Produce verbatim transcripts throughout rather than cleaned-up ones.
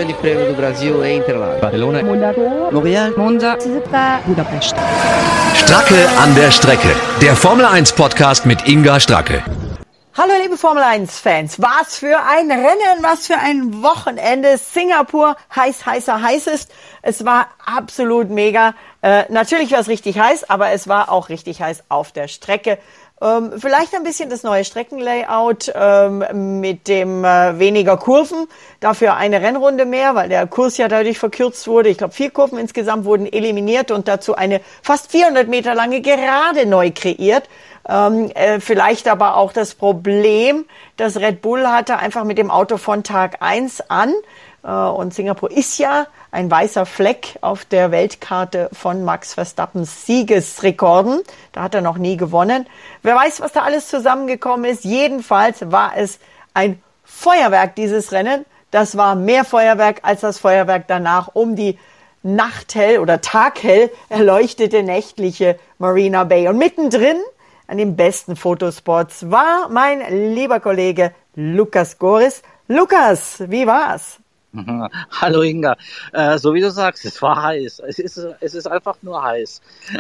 Grande Prêmio do Brasil em Interlagos. Barcelona, Monaco, Montreal, Monza, Budapest. Stracke an der Strecke. Der Formel eins Podcast mit Inga Stracke. Hallo liebe Formel eins Fans, was für ein Rennen, was für ein Wochenende. Singapur, heiß, heißer, heißest. Es war absolut mega. Äh, natürlich war es richtig heiß, aber es war auch richtig heiß auf der Strecke. Ähm, vielleicht ein bisschen das neue Streckenlayout ähm, mit dem äh, weniger Kurven, dafür eine Rennrunde mehr, weil der Kurs ja dadurch verkürzt wurde. Ich glaube, vier Kurven insgesamt wurden eliminiert und dazu eine fast vierhundert Meter lange Gerade neu kreiert. Ähm, äh, vielleicht aber auch das Problem, das Red Bull hatte, einfach mit dem Auto von Tag eins an. Äh, und Singapur ist ja ein weißer Fleck auf der Weltkarte von Max Verstappens Siegesrekorden. Da hat er noch nie gewonnen. Wer weiß, was da alles zusammengekommen ist. Jedenfalls war es ein Feuerwerk, dieses Rennen. Das war mehr Feuerwerk als das Feuerwerk danach um die nachthell oder taghell erleuchtete nächtliche Marina Bay. Und mittendrin an den besten Fotospots war mein lieber Kollege Lukas Goris. Lukas, wie war's? Hallo Inga, äh, so wie du sagst, es war heiß. Es ist, es ist einfach nur heiß.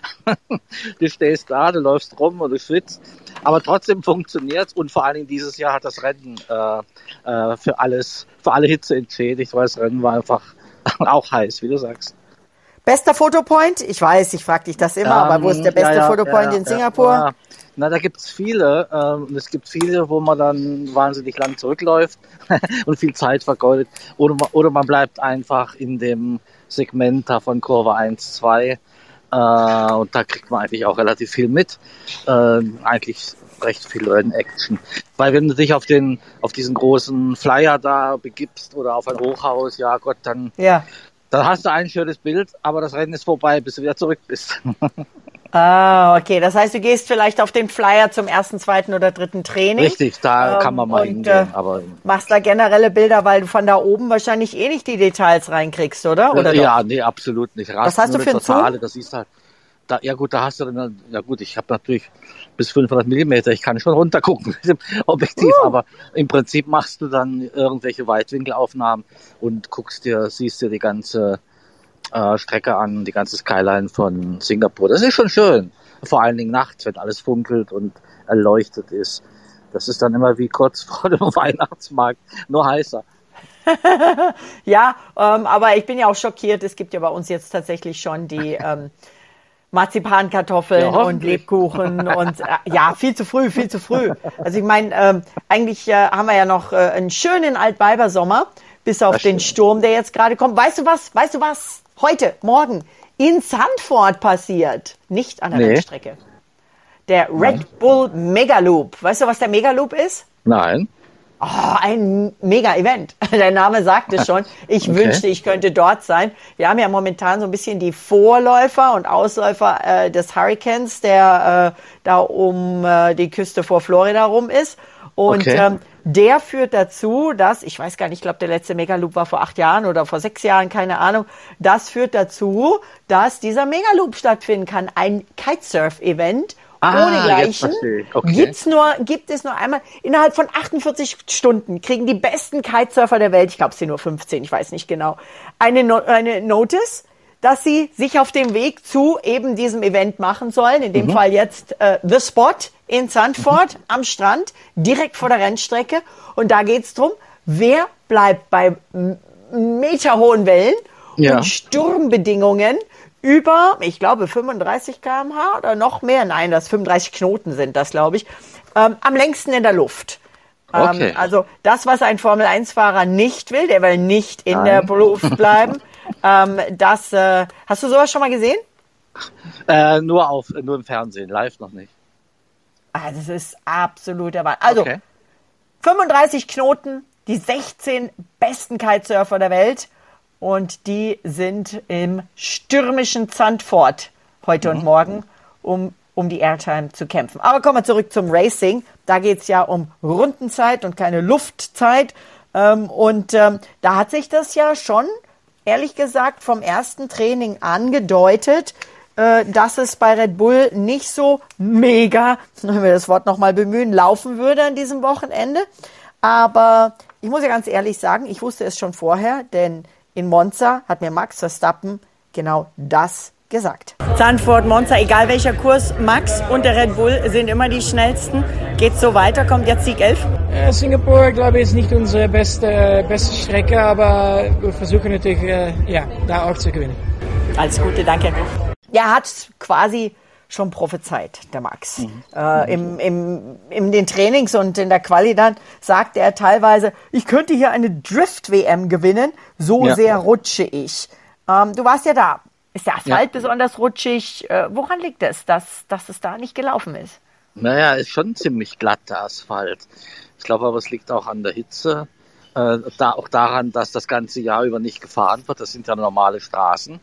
Du stehst da, du läufst rum und du schwitzt, aber trotzdem funktioniert's und vor allen Dingen dieses Jahr hat das Rennen äh, äh, für alles, für alle Hitze entschädigt, weil das Rennen war einfach auch heiß, wie du sagst. Bester Fotopoint? Ich weiß, ich frage dich das immer, ähm, aber wo ist der beste ja, ja, Fotopoint ja, in Singapur? Ja, ja. Na, da gibt's viele. Ähm, und es gibt viele, wo man dann wahnsinnig lang zurückläuft und viel Zeit vergeudet. Oder man, oder man bleibt einfach in dem Segment da von Kurve eins, zwei. Äh, und da kriegt man eigentlich auch relativ viel mit. Äh, eigentlich recht viel Renn-Action. Weil wenn du dich auf den, auf diesen großen Flyer da begibst oder auf ein Hochhaus, ja Gott, dann... Ja. Dann hast du ein schönes Bild, aber das Rennen ist vorbei, bis du wieder zurück bist. Ah, okay. Das heißt, du gehst vielleicht auf den Flyer zum ersten, zweiten oder dritten Training. Richtig, da ähm, kann man mal und, hingehen. Äh, aber machst da generelle Bilder, weil du von da oben wahrscheinlich eh nicht die Details reinkriegst, oder? oder ja, doch? Nee, absolut nicht. Was hast du für ein Zoom? Das ist halt, da, ja gut, da hast du dann, ja gut, ich habe natürlich bis fünfhundert Millimeter, ich kann schon runtergucken mit dem Objektiv, uh. aber im Prinzip machst du dann irgendwelche Weitwinkelaufnahmen und guckst dir, siehst dir die ganze äh, Strecke an, die ganze Skyline von Singapur. Das ist schon schön, vor allen Dingen nachts, wenn alles funkelt und erleuchtet ist. Das ist dann immer wie kurz vor dem Weihnachtsmarkt, nur heißer. Ja, ähm, aber ich bin ja auch schockiert, es gibt ja bei uns jetzt tatsächlich schon die... Ähm, Marzipankartoffeln ja, und Lebkuchen und äh, ja, viel zu früh, viel zu früh. Also ich meine, ähm, eigentlich äh, haben wir ja noch äh, einen schönen Altweibersommer, bis auf den Sturm, der jetzt gerade kommt. Weißt du was, weißt du was heute, morgen in Zandvoort passiert? Nicht an der nee. Rennstrecke. Der Red Nein. Bull Megaloop. Weißt du, was der Megaloop ist? Nein. Oh, ein Mega-Event. Der Name sagt es schon. Ich okay. wünschte, ich könnte dort sein. Wir haben ja momentan so ein bisschen die Vorläufer und Ausläufer äh, des Hurricanes, der äh, da um äh, die Küste vor Florida rum ist. Und okay. ähm, der führt dazu, dass, ich weiß gar nicht, ich glaube, der letzte Megaloop war vor acht Jahren oder vor sechs Jahren, keine Ahnung. Das führt dazu, dass dieser Megaloop stattfinden kann. Ein Kitesurf-Event. Ah, ohne Gleichen okay. gibt's nur, gibt es nur einmal, innerhalb von achtundvierzig Stunden kriegen die besten Kitesurfer der Welt, ich glaube es sind nur fünfzehn, ich weiß nicht genau, eine, no- eine Notice, dass sie sich auf dem Weg zu eben diesem Event machen sollen, in dem mhm. Fall jetzt äh, The Spot in Zandvoort mhm. am Strand, direkt vor der Rennstrecke, und da geht's drum, wer bleibt bei m- meterhohen Wellen ja. und Sturmbedingungen über, ich glaube, fünfunddreißig Kilometer pro Stunde oder noch mehr. Nein, das fünfunddreißig Knoten sind das, glaube ich. Ähm, am längsten in der Luft. Ähm, okay. Also das, was ein Formel eins Fahrer nicht will, der will nicht in Nein. der Luft bleiben. ähm, das, äh, hast du sowas schon mal gesehen? Äh, nur auf, nur im Fernsehen, live noch nicht. Ah, das ist absolut der Wahnsinn. Also, okay. fünfunddreißig Knoten, die sechzehn besten Kitesurfer der Welt. Und die sind im stürmischen Zandvoort heute mhm. und morgen, um, um die Airtime zu kämpfen. Aber kommen wir zurück zum Racing. Da geht's ja um Rundenzeit und keine Luftzeit. Ähm, und ähm, da hat sich das ja schon, ehrlich gesagt, vom ersten Training angedeutet, äh, dass es bei Red Bull nicht so mega, wenn wir das Wort nochmal bemühen, laufen würde an diesem Wochenende. Aber ich muss ja ganz ehrlich sagen, ich wusste es schon vorher, denn in Monza hat mir Max Verstappen genau das gesagt. Zandvoort, Monza, egal welcher Kurs, Max und der Red Bull sind immer die schnellsten. Geht's so weiter? Kommt jetzt Sieg elf? Äh, Singapur, glaube ich, ist nicht unsere beste, beste Strecke, aber wir versuchen natürlich, äh, ja, da auch zu gewinnen. Alles Gute, danke. Er hat quasi schon prophezeit, der Max. Mhm. Äh, im, im, in den Trainings und in der Quali dann sagte er teilweise, ich könnte hier eine Drift-W M gewinnen, so ja. sehr rutsche ich. Ähm, du warst ja da. Ist der Asphalt ja. besonders rutschig? Äh, woran liegt es, dass, dass es da nicht gelaufen ist? Naja, ist schon ziemlich glatt, der Asphalt. Ich glaube aber, es liegt auch an der Hitze. Äh, da, auch daran, dass das ganze Jahr über nicht gefahren wird. Das sind ja normale Straßen.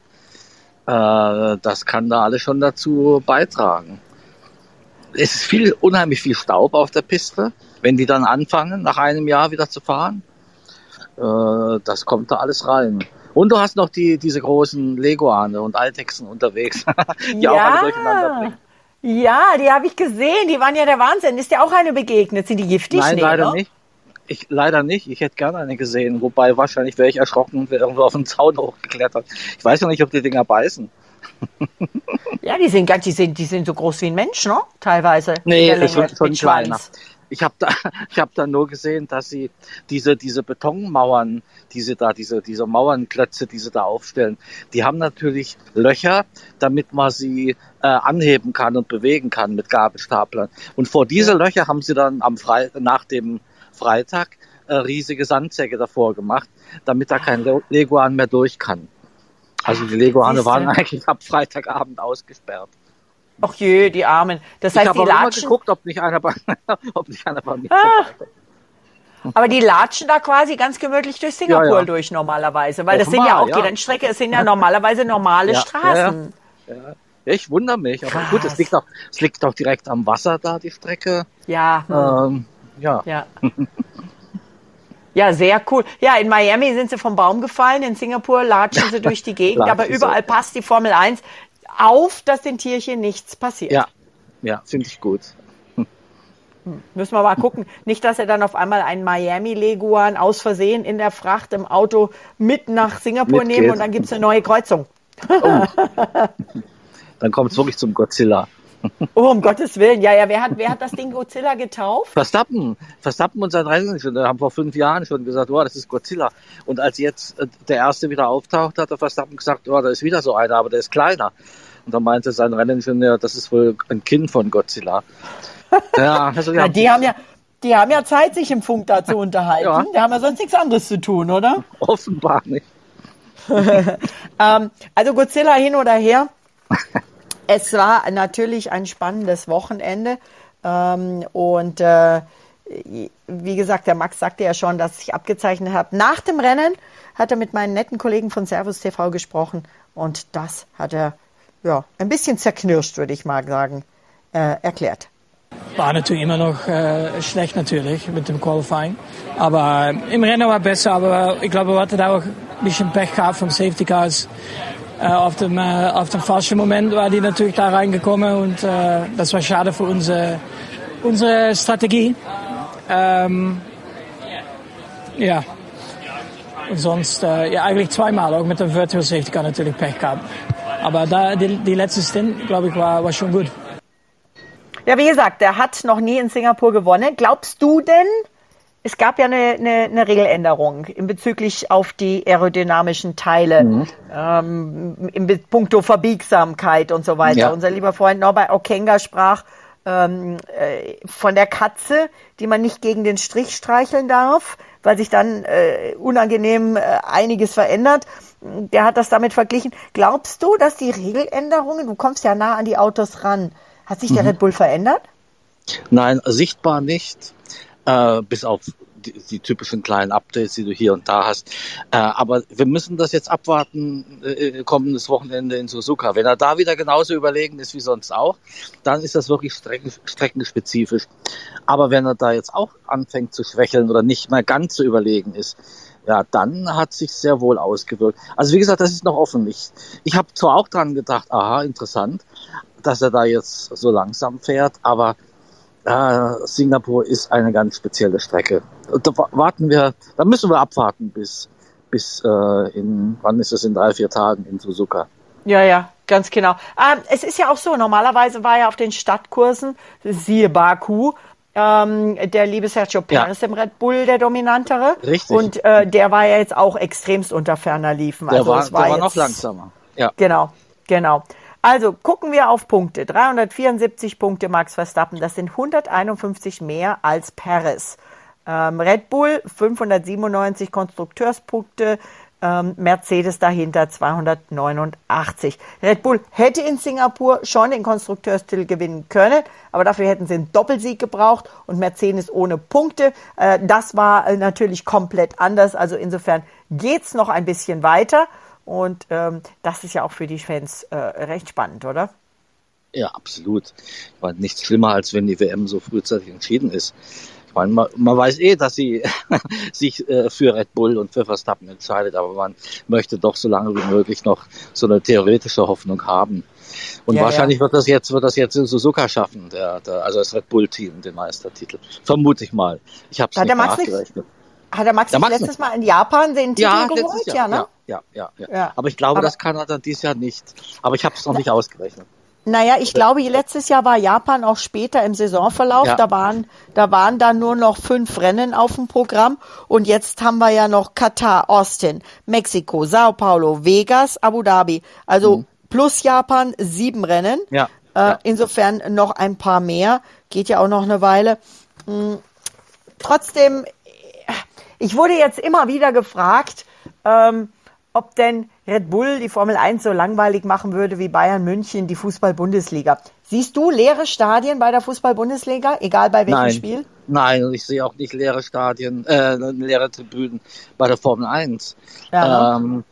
Äh, das kann da alles schon dazu beitragen. Es ist viel, unheimlich viel Staub auf der Piste. Wenn die dann anfangen, nach einem Jahr wieder zu fahren, äh, das kommt da alles rein. Und du hast noch die, diese großen Leguane und Eidechsen unterwegs, die ja. auch alle durcheinander bringen. Ja, die habe ich gesehen. Die waren ja der Wahnsinn. Ist dir auch eine begegnet? Sind die giftig? Nein, nee, leider oder? nicht. Ich, leider nicht. Ich hätte gerne eine gesehen. Wobei wahrscheinlich wäre ich erschrocken und wäre irgendwo auf den Zaun hochgeklettert. Ich weiß noch nicht, ob die Dinger beißen. Ja, die sind ganz, die sind, die sind so groß wie ein Mensch, ne? Teilweise. Nee, ist schon, schon kleiner. Ich habe da, ich habe da nur gesehen, dass sie diese, diese Betonmauern, diese da, diese, diese Mauernklötze, die sie da aufstellen, die haben natürlich Löcher, damit man sie äh, anheben kann und bewegen kann mit Gabelstaplern. Und vor diese Löcher haben sie dann am Fre- nach dem Freitag äh, riesige Sandsäcke davor gemacht, damit da kein Le- Leguan mehr durch kann. Also die Leguane waren eigentlich ab Freitagabend ausgesperrt. Ach je, die Armen. Das heißt, ich habe die immer latschen. geguckt, ob nicht einer bei, ob nicht einer bei mir ah. Aber die latschen da quasi ganz gemütlich durch Singapur ja, ja. durch normalerweise, weil Offenbar, das sind ja auch ja. die Rennstrecke, es sind ja normalerweise normale ja, Straßen. Ja, ja. Ja, ich wundere mich, aber Krass. gut, es liegt auch, es liegt auch direkt am Wasser da, die Strecke. Ja. Ähm, ja. Ja. Ja, sehr cool. Ja, in Miami sind sie vom Baum gefallen, in Singapur latschen sie durch die Gegend, aber überall so. passt die Formel eins auf, dass den Tierchen nichts passiert. Ja, ja, finde ich gut. Hm. Müssen wir mal gucken. Nicht, dass er dann auf einmal einen Miami-Leguan aus Versehen in der Fracht im Auto mit nach Singapur nehmen und dann gibt es eine neue Kreuzung. Oh. Dann kommt es wirklich zum Godzilla. Oh, um Gottes Willen. Ja, ja, wer hat, wer hat das Ding Godzilla getauft? Verstappen. Verstappen und sein Renningenieur haben vor fünf Jahren schon gesagt, oh, das ist Godzilla. Und als jetzt der erste wieder auftaucht, hat der Verstappen gesagt, oh, da ist wieder so einer, aber der ist kleiner. Und dann meinte sein Renningenieur, das ist wohl ein Kind von Godzilla. Ja, also, ja. ja, die haben ja, die haben ja Zeit, sich im Funk da zu unterhalten. Ja. Die haben ja sonst nichts anderes zu tun, oder? Offenbar nicht. ähm, also Godzilla hin oder her. Es war natürlich ein spannendes Wochenende ähm, und äh, wie gesagt, der Max sagte ja schon, dass ich abgezeichnet habe. Nach dem Rennen hat er mit meinen netten Kollegen von Servus T V gesprochen und das hat er ja ein bisschen zerknirscht, würde ich mal sagen, äh, erklärt. War natürlich immer noch äh, schlecht natürlich mit dem Qualifying, aber äh, im Rennen war besser, aber ich glaube, wir hatten auch ein bisschen Pech gehabt vom Safety Cars. Uh, auf, dem, uh, auf dem falschen Moment war die natürlich da reingekommen und uh, das war schade für unsere, unsere Strategie. Um, ja, und sonst uh, ja, eigentlich zweimal auch mit dem Virtual Safety Car natürlich Pech gehabt. Aber da, die, die letzte Stint, glaube ich, war, war schon gut. Ja, wie gesagt, er hat noch nie in Singapur gewonnen. Glaubst du denn, es gab ja eine, eine, eine Regeländerung in bezüglich auf die aerodynamischen Teile, mhm. ähm, in puncto Verbiegsamkeit und so weiter. Ja. Unser lieber Freund Norbert Okenga sprach ähm, äh, von der Katze, die man nicht gegen den Strich streicheln darf, weil sich dann äh, unangenehm äh, einiges verändert. Der hat das damit verglichen. Glaubst du, dass die Regeländerungen, du kommst ja nah an die Autos ran, hat sich der mhm. Red Bull verändert? Nein, sichtbar nicht. Äh, bis auf die, die typischen kleinen Updates, die du hier und da hast. Äh, aber wir müssen das jetzt abwarten, äh, kommendes Wochenende in Suzuka. Wenn er da wieder genauso überlegen ist wie sonst auch, dann ist das wirklich strecken, streckenspezifisch. Aber wenn er da jetzt auch anfängt zu schwächeln oder nicht mehr ganz so überlegen ist, ja, dann hat sich sehr wohl ausgewirkt. Also wie gesagt, das ist noch offen. Ich, ich habe zwar auch dran gedacht, aha, interessant, dass er da jetzt so langsam fährt, aber Äh, Singapur ist eine ganz spezielle Strecke. da warten wir, da müssen wir abwarten bis, bis äh, in, wann ist es, in drei, vier Tagen in Suzuka. Ja, ja, ganz genau. Ähm, es ist ja auch so, normalerweise war ja auf den Stadtkursen, siehe Baku, ähm, der liebe Sergio Perez Ja. im Red Bull der Dominantere. Richtig. Und äh, der war ja jetzt auch extremst unter ferner Liefen. Der Also war, es war, der war jetzt, noch langsamer. Ja. Genau, genau. Also gucken wir auf Punkte. dreihundertvierundsiebzig Punkte Max Verstappen, das sind hunderteinundfünfzig mehr als Perez. Ähm, Red Bull fünfhundertsiebenundneunzig Konstrukteurspunkte, ähm, Mercedes dahinter zweihundertneunundachtzig. Red Bull hätte in Singapur schon den Konstrukteurstitel gewinnen können, aber dafür hätten sie einen Doppelsieg gebraucht und Mercedes ohne Punkte. Äh, das war äh, natürlich komplett anders, also insofern geht's noch ein bisschen weiter. Und ähm, das ist ja auch für die Fans äh, recht spannend, oder? Ja, absolut. Ich meine, nichts schlimmer, als wenn die W M so frühzeitig entschieden ist. Ich meine, man, man weiß eh, dass sie sich äh, für Red Bull und für Verstappen entscheidet, aber man möchte doch so lange wie möglich noch so eine theoretische Hoffnung haben. Und Ja, wahrscheinlich ja. wird das jetzt, wird das jetzt in Suzuka schaffen, der, der, also das Red Bull-Team, den Meistertitel. Vermute ich mal. Ich habe es Hat nicht der Max nicht- nachgerechnet. Hat der Max Der nicht Max letztes Mal in Japan den Titel Ja, geholt? letztes Ja, Jahr. ne? Ja, ja, ja, ja. Ja. Aber ich glaube, Aber- das kann er dann dieses Jahr nicht. Aber ich habe es noch nicht ausgerechnet. Naja, ich glaube, letztes Jahr war Japan auch später im Saisonverlauf. Ja. Da waren, da waren dann nur noch fünf Rennen auf dem Programm. Und jetzt haben wir ja noch Katar, Austin, Mexiko, Sao Paulo, Vegas, Abu Dhabi. Also Mhm. plus Japan sieben Rennen. Ja, Äh, ja. Insofern noch ein paar mehr. Geht ja auch noch eine Weile. Hm, Trotzdem, ich wurde jetzt immer wieder gefragt, ähm, ob denn Red Bull die Formel eins so langweilig machen würde wie Bayern München die Fußball-Bundesliga. Siehst du leere Stadien bei der Fußball-Bundesliga, egal bei welchem Nein. Spiel? Nein, und ich sehe auch nicht leere Stadien, äh, leere Tribünen bei der Formel eins. Ja. Ähm,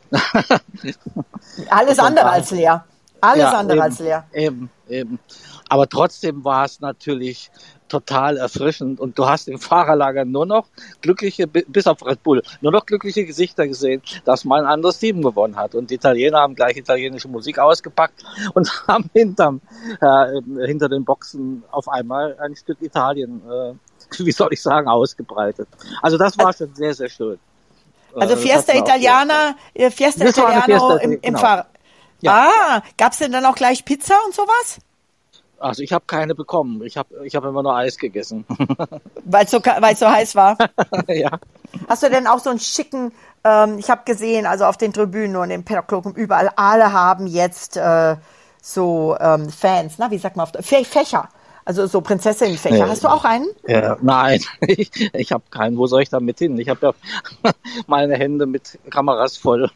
Alles von andere daher- als leer. Alles ja, andere eben, als leer. Eben, eben. Aber trotzdem war es natürlich total erfrischend und du hast im Fahrerlager nur noch glückliche, bi- bis auf Red Bull, nur noch glückliche Gesichter gesehen, dass mal ein anderes Team gewonnen hat. Und die Italiener haben gleich italienische Musik ausgepackt und haben hinterm, äh, hinter den Boxen auf einmal ein Stück Italien, äh, wie soll ich sagen, ausgebreitet. Also das war schon sehr, sehr schön. Also Äh, Fiesta das war auch Italiana, äh, Fiesta Das war eine Italiano Fiesta, im, im genau. Fahrer. Ja. Ah, gab's denn dann auch gleich Pizza und sowas? Also ich habe keine bekommen. Ich habe ich hab immer nur Eis gegessen. Weil es so, ka- weil's so heiß war. ja. Hast du denn auch so einen schicken, ähm, ich habe gesehen, also auf den Tribünen und im Paddock und überall, alle haben jetzt äh, so ähm, Fans, na, wie sagt man, auf der, Fä- Fächer, also so Prinzessinnenfächer. Ja. Hast du auch einen? Ja, nein, ich, ich habe keinen. Wo soll ich damit hin? Ich habe ja meine Hände mit Kameras voll.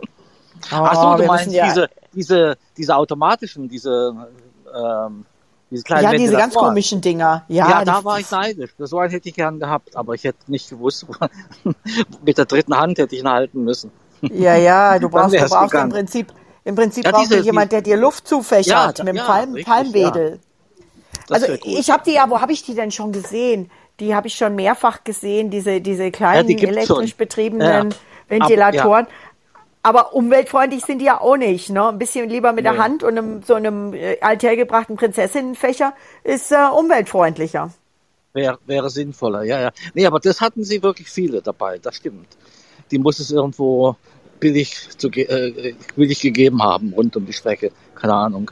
Ach so, du wir meinst müssen ja- diese, diese, diese automatischen, diese, ähm, diese kleinen Ja, diese ganz Ventilatoren. komischen Dinger. Ja, Ja, da die- war ich neidisch. So einen hätte ich gern gehabt, aber ich hätte nicht gewusst, mit der dritten Hand hätte ich ihn halten müssen. Ja, ja, du Dann brauchst, du wär's brauchst im gegangen. Prinzip, im Prinzip Ja, brauchst diese- du jemand, der dir Luft zufächert Ja, da- mit dem ja, Palm, richtig, Palmwedel. Das Also wär gut. ich habe die ja, wo habe ich die denn schon gesehen? Die habe ich schon mehrfach gesehen, diese, diese kleinen die gibt's elektrisch schon. betriebenen Ja. Ventilatoren. Aber umweltfreundlich sind die ja auch nicht. Ne? Ein bisschen lieber mit der Nee. Hand und einem, so einem äh, althergebrachten Prinzessinnenfächer ist äh, umweltfreundlicher. Wäre, wäre sinnvoller, ja, ja. Nee, aber das hatten sie wirklich viele dabei, das stimmt. Die muss es irgendwo billig, zu, ge- äh, billig gegeben haben, rund um die Strecke. Keine Ahnung,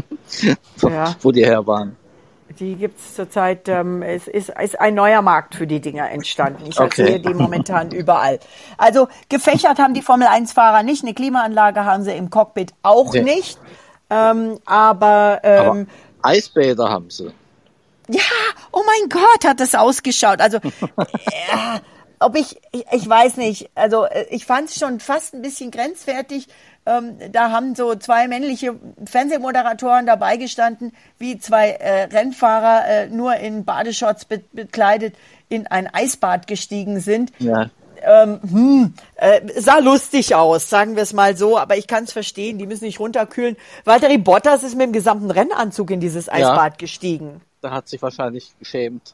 wo, Ja. wo die her waren. Die gibt's zurzeit, ähm, es ist, ist ein neuer Markt für die Dinger entstanden. Ich Okay. sehe die momentan überall. Also gefächert haben die Formel eins Fahrer nicht, eine Klimaanlage haben sie im Cockpit auch Nee. nicht. Ähm, aber, ähm, Aber Eisbäder haben sie. ja, oh mein Gott, hat das ausgeschaut. Also, ja, ob ich, ich, ich weiß nicht, also äh, ich fand es schon fast ein bisschen grenzwertig. Ähm, da haben so zwei männliche Fernsehmoderatoren dabei gestanden, wie zwei äh, Rennfahrer äh, nur in Badeshorts be bekleidet in ein Eisbad gestiegen sind. Ja. Ähm, hm, äh, sah lustig aus, sagen wir es mal so, aber ich kann es verstehen, die müssen nicht runterkühlen. Valtteri Bottas ist mit dem gesamten Rennanzug in dieses Eisbad gestiegen. Da hat sich wahrscheinlich geschämt.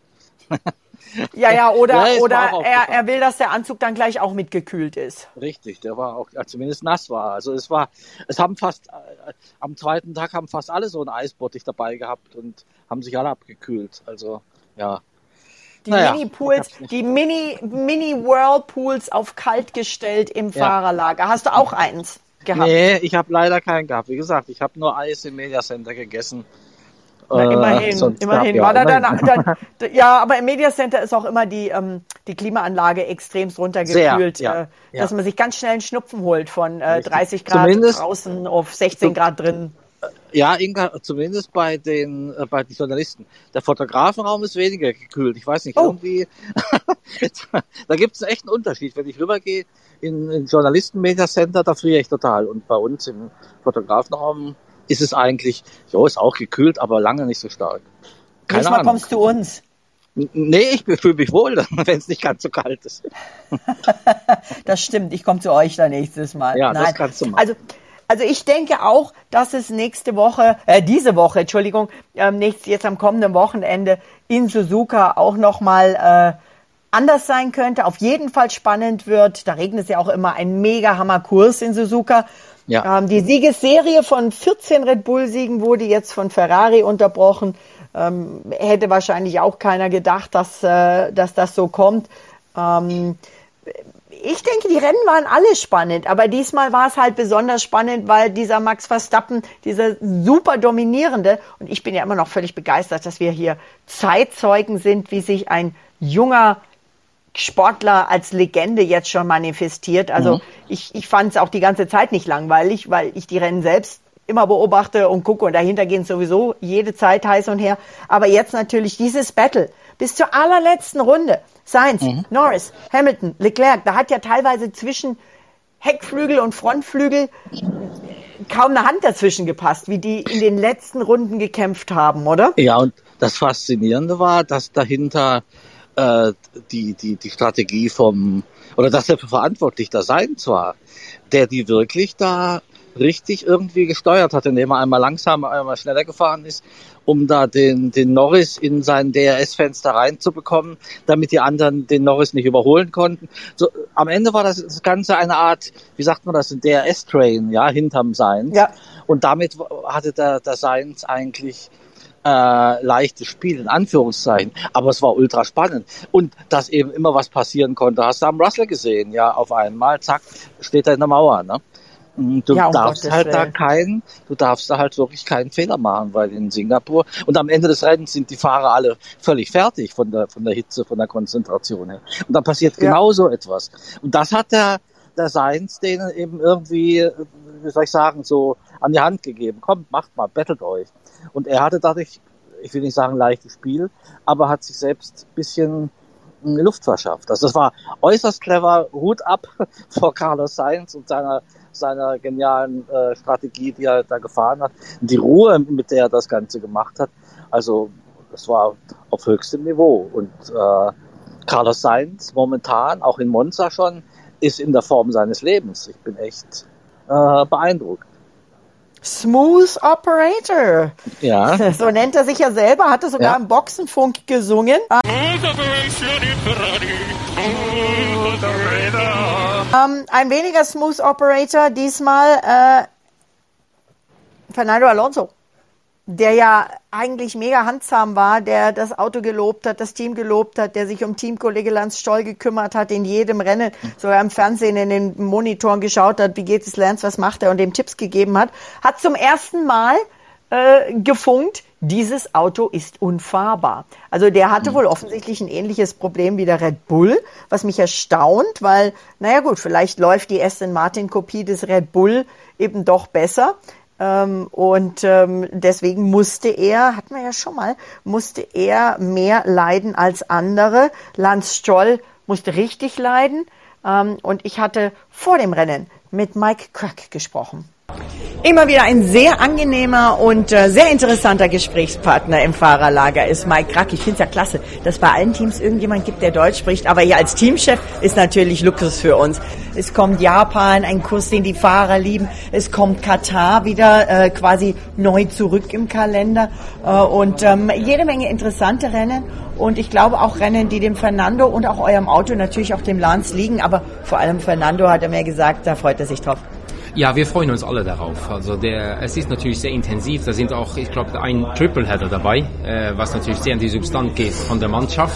Ja, ja, oder, Ja, ist mir oder auch er, aufgefallen. er will, dass der Anzug dann gleich auch mitgekühlt ist. Richtig, der war auch, ja, zumindest nass war. Also es war, es haben fast, äh, am zweiten Tag haben fast alle so einen Eisbottich dabei gehabt und haben sich alle abgekühlt. Also, ja. die naja, Mini-Pools, die Mini, Mini-Whirlpools auf kalt gestellt im ja. Fahrerlager. Hast du auch eins gehabt? Nee, ich habe leider keinen gehabt. Wie gesagt, ich habe nur Eis im Media Center gegessen. Na, immerhin, äh, immerhin. War da dann, dann, ja, aber im Media Center ist auch immer die, ähm, die Klimaanlage extremst runtergekühlt, Sehr, ja, äh, ja. dass man sich ganz schnell einen Schnupfen holt von äh, dreißig Grad zumindest draußen auf sechzehn Grad drin. Ja, Inga, zumindest bei den, äh, bei den Journalisten. Der Fotografenraum ist weniger gekühlt. Ich weiß nicht, oh. irgendwie, da gibt es echt einen Unterschied. Wenn ich rübergehe in ein Journalisten-Media-Center, da friere ich total. Und bei uns im Fotografenraum ist es eigentlich, jo, ist auch gekühlt, aber lange nicht so stark. Keine Nächstes Mal Ahnung. Kommst du uns. Nee, ich fühle mich wohl, wenn es nicht ganz so kalt ist. Das stimmt, ich komme zu euch dann nächstes Mal. Ja, Nein. das kannst du machen. Also, Also ich denke auch, dass es nächste Woche, äh, diese Woche, Entschuldigung, ähm, nächst, jetzt am kommenden Wochenende in Suzuka auch nochmal äh, anders sein könnte. Auf jeden Fall spannend wird. Da regnet es ja auch immer ein mega Hammerkurs in Suzuka. Ja. Ähm, die Siegesserie von vierzehn Red Bull-Siegen wurde jetzt von Ferrari unterbrochen. Ähm, hätte wahrscheinlich auch keiner gedacht, dass, äh, dass das so kommt. Ähm, Ich denke, die Rennen waren alle spannend, aber diesmal war es halt besonders spannend, weil dieser Max Verstappen, dieser super dominierende, und ich bin ja immer noch völlig begeistert, dass wir hier Zeitzeugen sind, wie sich ein junger Sportler als Legende jetzt schon manifestiert. Also mhm. ich, ich fand es auch die ganze Zeit nicht langweilig, weil ich die Rennen selbst immer beobachte und gucke und dahinter gehen sowieso jede Zeit heiß und her. Aber jetzt natürlich dieses Battle bis zur allerletzten Runde. Sainz, mhm. Norris, Hamilton, Leclerc, da hat ja teilweise zwischen Heckflügel und Frontflügel kaum eine Hand dazwischen gepasst, wie die in den letzten Runden gekämpft haben, oder? Ja, und das Faszinierende war, dass dahinter äh, die, die, die Strategie vom, oder dass der verantwortlich da Sainz war, der die wirklich da richtig irgendwie gesteuert hat, indem er einmal langsamer, einmal schneller gefahren ist, um da den, den Norris in sein D R S-Fenster reinzubekommen, damit die anderen den Norris nicht überholen konnten. So, am Ende war das, das Ganze eine Art, wie sagt man das, ein D R S-Train, ja, hinterm Sainz. Ja. Und damit hatte der, der Sainz eigentlich äh, leichtes Spiel, in Anführungszeichen. Aber es war ultra spannend. Und dass eben immer was passieren konnte, hast du am Russell gesehen, ja, auf einmal, zack, steht er in der Mauer, ne? Du ja, um darfst Gottes halt Willen. da keinen, du darfst da halt wirklich keinen Fehler machen, weil in Singapur und am Ende des Rennens sind die Fahrer alle völlig fertig von der, von der Hitze, von der Konzentration her. Und dann passiert ja. genau so etwas. Und das hat der, der Sainz denen eben irgendwie, wie soll ich sagen, so an die Hand gegeben. Kommt, macht mal, battelt euch. Und er hatte dadurch, ich will nicht sagen leichtes Spiel, aber hat sich selbst ein bisschen Luft verschafft. Also das war äußerst clever, Hut ab vor Carlos Sainz und seiner seiner genialen äh, Strategie, die er da gefahren hat. Die Ruhe, mit der er das Ganze gemacht hat. Also das war auf höchstem Niveau. Und äh, Carlos Sainz momentan, auch in Monza schon, ist in der Form seines Lebens. Ich bin echt äh, beeindruckt. Smooth Operator. Ja. So nennt er sich ja selber, hatte sogar ja. im Boxenfunk gesungen. Ähm, ein weniger Smooth Operator, diesmal äh, Fernando Alonso, der ja eigentlich mega handsam war, der das Auto gelobt hat, das Team gelobt hat, der sich um Teamkollege Lance Stroll gekümmert hat, in jedem Rennen, sogar im Fernsehen in den Monitoren geschaut hat, wie geht es Lance, was macht er und dem Tipps gegeben hat, hat zum ersten Mal äh, gefunkt, dieses Auto ist unfahrbar. Also der hatte wohl offensichtlich ein ähnliches Problem wie der Red Bull, was mich erstaunt, weil, naja gut, vielleicht läuft die Aston Martin Kopie des Red Bull eben doch besser. Ähm, und ähm, deswegen musste er, hatten wir ja schon mal, musste er mehr leiden als andere. Lance Stroll musste richtig leiden. Ähm, und ich hatte vor dem Rennen mit Mike Krack gesprochen. Immer wieder ein sehr angenehmer und äh, sehr interessanter Gesprächspartner im Fahrerlager ist Mike Krack. Ich finde es ja klasse, dass bei allen Teams irgendjemand gibt, der Deutsch spricht. Aber hier als Teamchef ist natürlich Luxus für uns. Es kommt Japan, ein Kurs, den die Fahrer lieben. Es kommt Katar wieder äh, quasi neu zurück im Kalender. Äh, und ähm, jede Menge interessante Rennen. Und ich glaube auch Rennen, die dem Fernando und auch eurem Auto, natürlich auch dem Lance liegen. Aber vor allem Fernando hat er mir gesagt, da freut er sich drauf. Ja, wir freuen uns alle darauf. Also der, es ist natürlich sehr intensiv. Da sind auch, ich glaube, ein Tripleheader dabei, äh, was natürlich sehr in die Substanz geht von der Mannschaft.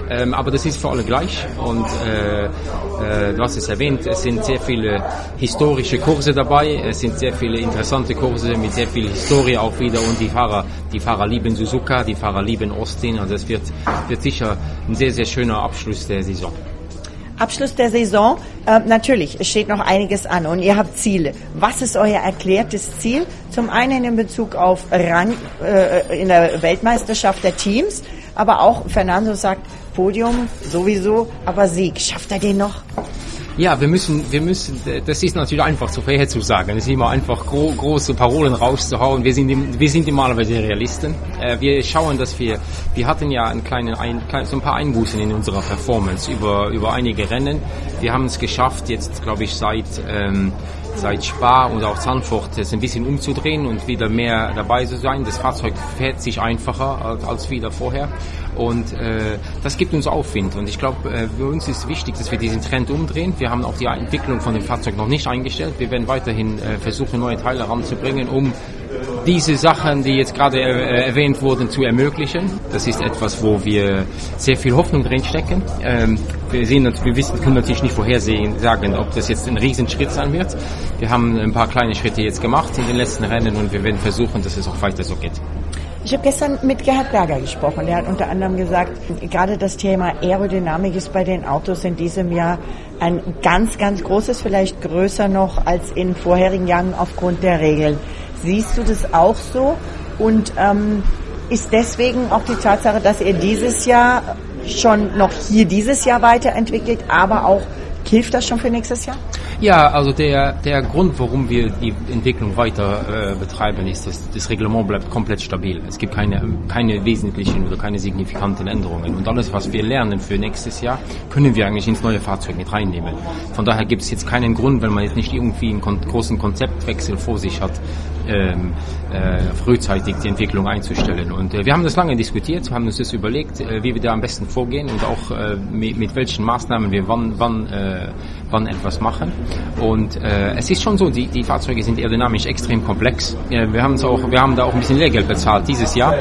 Ähm, aber das ist für alle gleich und äh, äh, du hast es erwähnt, es sind sehr viele historische Kurse dabei, es sind sehr viele interessante Kurse mit sehr viel Historie auch wieder und die Fahrer, die Fahrer lieben Suzuka, die Fahrer lieben Austin, also es wird, wird sicher ein sehr, sehr schöner Abschluss der Saison. Abschluss der Saison, äh, natürlich, es steht noch einiges an und ihr habt Ziele. Was ist euer erklärtes Ziel? Zum einen in Bezug auf Rang äh, in der Weltmeisterschaft der Teams, aber auch, Fernando sagt, Podium sowieso, aber Sieg, schafft er den noch? Ja, wir müssen, wir müssen, das ist natürlich einfach zu vorherzusagen. Es ist immer einfach gro- große Parolen rauszuhauen. Wir sind, wir sind normalerweise Realisten. Äh, wir schauen, dass wir, wir hatten ja einen kleinen, ein, so ein paar Einbußen in unserer Performance über, über einige Rennen. Wir haben es geschafft, jetzt, glaube ich, seit, ähm, seit Spa und auch Zandvoort es ein bisschen umzudrehen und wieder mehr dabei zu sein. Das Fahrzeug fährt sich einfacher als, als wieder vorher. Und äh, das gibt uns Aufwind und ich glaube, äh, für uns ist wichtig, dass wir diesen Trend umdrehen. Wir haben auch die Entwicklung von dem Fahrzeug noch nicht eingestellt. Wir werden weiterhin äh, versuchen, neue Teile heranzubringen, um diese Sachen, die jetzt gerade äh, erwähnt wurden, zu ermöglichen. Das ist etwas, wo wir sehr viel Hoffnung drin stecken. Ähm, wir sehen, wir wissen, können natürlich nicht vorhersehen, sagen, ob das jetzt ein Riesenschritt sein wird. Wir haben ein paar kleine Schritte jetzt gemacht in den letzten Rennen und wir werden versuchen, dass es auch weiter so geht. Ich habe gestern mit Gerhard Berger gesprochen. Der hat unter anderem gesagt, gerade das Thema Aerodynamik ist bei den Autos in diesem Jahr ein ganz, ganz großes, vielleicht größer noch als in vorherigen Jahren aufgrund der Regeln. Siehst du das auch so? Und ähm, ist deswegen auch die Tatsache, dass ihr dieses Jahr schon noch hier dieses Jahr weiterentwickelt, aber auch hilft das schon für nächstes Jahr? Ja, also der der Grund, warum wir die Entwicklung weiter äh, betreiben, ist, dass das Reglement bleibt komplett stabil. Es gibt keine keine wesentlichen oder keine signifikanten Änderungen. Und alles, was wir lernen für nächstes Jahr, können wir eigentlich ins neue Fahrzeug mit reinnehmen. Von daher gibt es jetzt keinen Grund, wenn man jetzt nicht irgendwie einen kon- großen Konzeptwechsel vor sich hat, ähm, äh, frühzeitig die Entwicklung einzustellen. Und äh, wir haben das lange diskutiert, haben uns das überlegt, äh, wie wir da am besten vorgehen und auch äh, mit, mit welchen Maßnahmen wir wann wann äh, wann etwas machen. Und äh, es ist schon so, die, die Fahrzeuge sind aerodynamisch extrem komplex. Äh, wir haben auch, wir haben da auch ein bisschen Lehrgeld bezahlt dieses Jahr,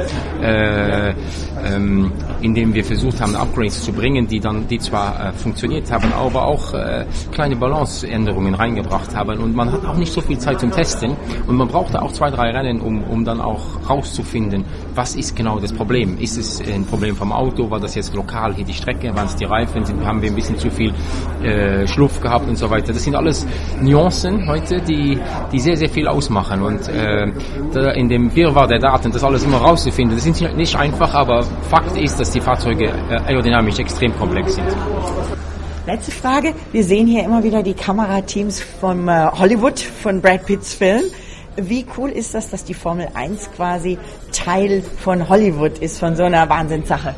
äh, ähm, indem wir versucht haben, Upgrades zu bringen, die dann, die zwar äh, funktioniert haben, aber auch äh, kleine Balanceänderungen reingebracht haben. Und man hat auch nicht so viel Zeit zum Testen. Und man braucht auch zwei, drei Rennen, um, um dann auch rauszufinden, was ist genau das Problem. Ist es ein Problem vom Auto? War das jetzt lokal hier die Strecke? Waren es die Reifen? Sind, haben wir ein bisschen zu viel äh, Schluff gehabt und so weiter? Das sind alles Nuancen heute, die, die sehr, sehr viel ausmachen. Und äh, da in dem Wirrwarr der Daten, das alles immer rauszufinden, das ist nicht einfach, aber Fakt ist, dass die Fahrzeuge äh, aerodynamisch extrem komplex sind. Letzte Frage. Wir sehen hier immer wieder die Kamerateams von äh, Hollywood, von Brad Pitts Film. Wie cool ist das, dass die Formel eins quasi Teil von Hollywood ist, von so einer Wahnsinnssache?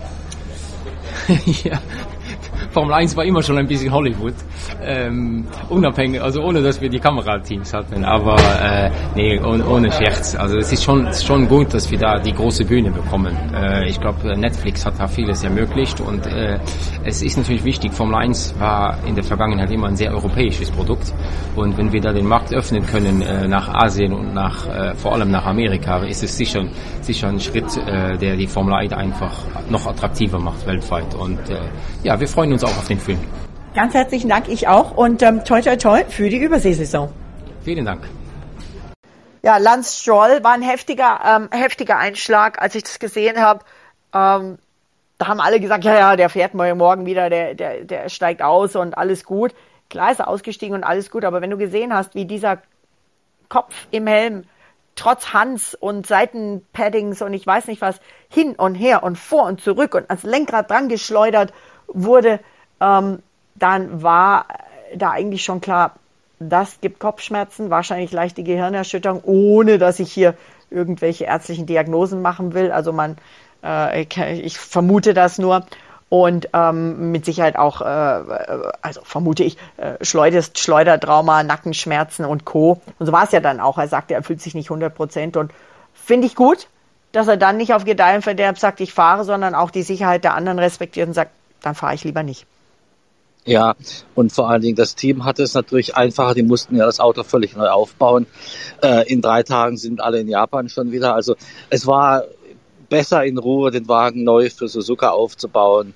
Ja, Formel eins war immer schon ein bisschen Hollywood, ähm, unabhängig, also ohne, dass wir die Kamerateams hatten, aber äh, nee, ohne, ohne Scherz. Also es ist schon, es ist schon gut, dass wir da die große Bühne bekommen. Äh, ich glaube, Netflix hat da vieles ermöglicht und äh, es ist natürlich wichtig, Formel eins war in der Vergangenheit immer ein sehr europäisches Produkt und wenn wir da den Markt öffnen können äh, nach Asien und nach äh, vor allem nach Amerika, ist es sicher, sicher ein Schritt, äh, der die Formel eins einfach noch attraktiver macht weltweit und äh, ja, wir freuen uns auch auf den Film. Ganz herzlichen Dank, ich auch und ähm, toi toi toi für die Überseesaison. Vielen Dank. Ja, Lance Stroll war ein heftiger, ähm, heftiger Einschlag, als ich das gesehen habe. Ähm, da haben alle gesagt, ja, ja, der fährt morgen wieder, der, der, der steigt aus und alles gut. Klar ist er ausgestiegen und alles gut, aber wenn du gesehen hast, wie dieser Kopf im Helm trotz Hans und Seitenpaddings und ich weiß nicht was, hin und her und vor und zurück und ans Lenkrad dran geschleudert wurde, ähm, dann war da eigentlich schon klar, das gibt Kopfschmerzen, wahrscheinlich leichte Gehirnerschütterung, ohne dass ich hier irgendwelche ärztlichen Diagnosen machen will. Also man, äh, ich, ich vermute das nur. Und ähm, mit Sicherheit auch, äh, also vermute ich, äh, Schleudert, Schleudertrauma, Nackenschmerzen und Co. Und so war es ja dann auch. Er sagte, er fühlt sich nicht hundert Prozent. Und finde ich gut, dass er dann nicht auf Gedeih und Verderb sagt, ich fahre, sondern auch die Sicherheit der anderen respektiert und sagt, dann fahre ich lieber nicht. Ja, und vor allen Dingen das Team hatte es natürlich einfacher. Die mussten ja das Auto völlig neu aufbauen. Äh, in drei Tagen sind alle in Japan schon wieder. Also es war besser in Ruhe, den Wagen neu für Suzuka aufzubauen.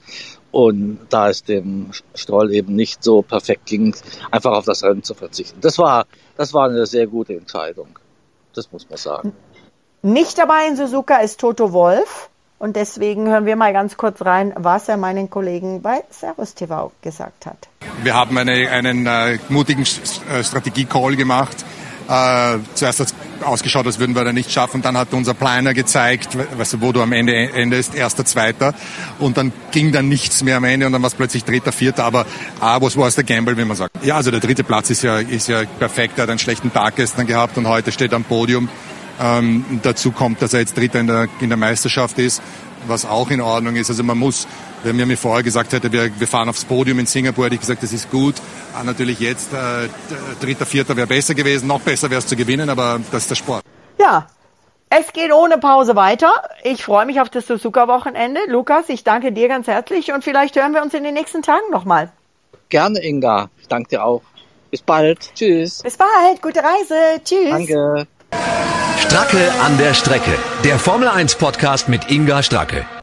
Und da es dem Stroll eben nicht so perfekt ging, einfach auf das Rennen zu verzichten. Das war, das war eine sehr gute Entscheidung. Das muss man sagen. Nicht dabei in Suzuka ist Toto Wolff. Und deswegen hören wir mal ganz kurz rein, was er meinen Kollegen bei Servus T V gesagt hat. Wir haben eine, einen äh, mutigen äh, Strategie-Call gemacht. Äh, zuerst hat es ausgeschaut, als würden wir das nicht schaffen. Dann hat unser Planer gezeigt, weißt du, wo du am Ende endest, erster, zweiter. Und dann ging dann nichts mehr am Ende und dann war es plötzlich dritter, vierter. Aber ah, was war es der Gamble, wie man sagt. Ja, also der dritte Platz ist ja, ist ja perfekt. Er hat einen schlechten Tag gestern gehabt und heute steht er am Podium. Ähm, dazu kommt, dass er jetzt Dritter in der, in der Meisterschaft ist, was auch in Ordnung ist. Also man muss, wenn mir mir vorher gesagt hätte, wir, wir fahren aufs Podium in Singapur, hätte ich gesagt, das ist gut. Aber natürlich jetzt, äh, Dritter, Vierter wäre besser gewesen, noch besser wäre es zu gewinnen, aber das ist der Sport. Ja, es geht ohne Pause weiter. Ich freue mich auf das Suzuka-Wochenende. Lukas, ich danke dir ganz herzlich und vielleicht hören wir uns in den nächsten Tagen nochmal. Gerne, Inga. Ich danke dir auch. Bis bald. Tschüss. Bis bald. Gute Reise. Tschüss. Danke. Stracke an der Strecke. Der Formel eins Podcast mit Inga Stracke.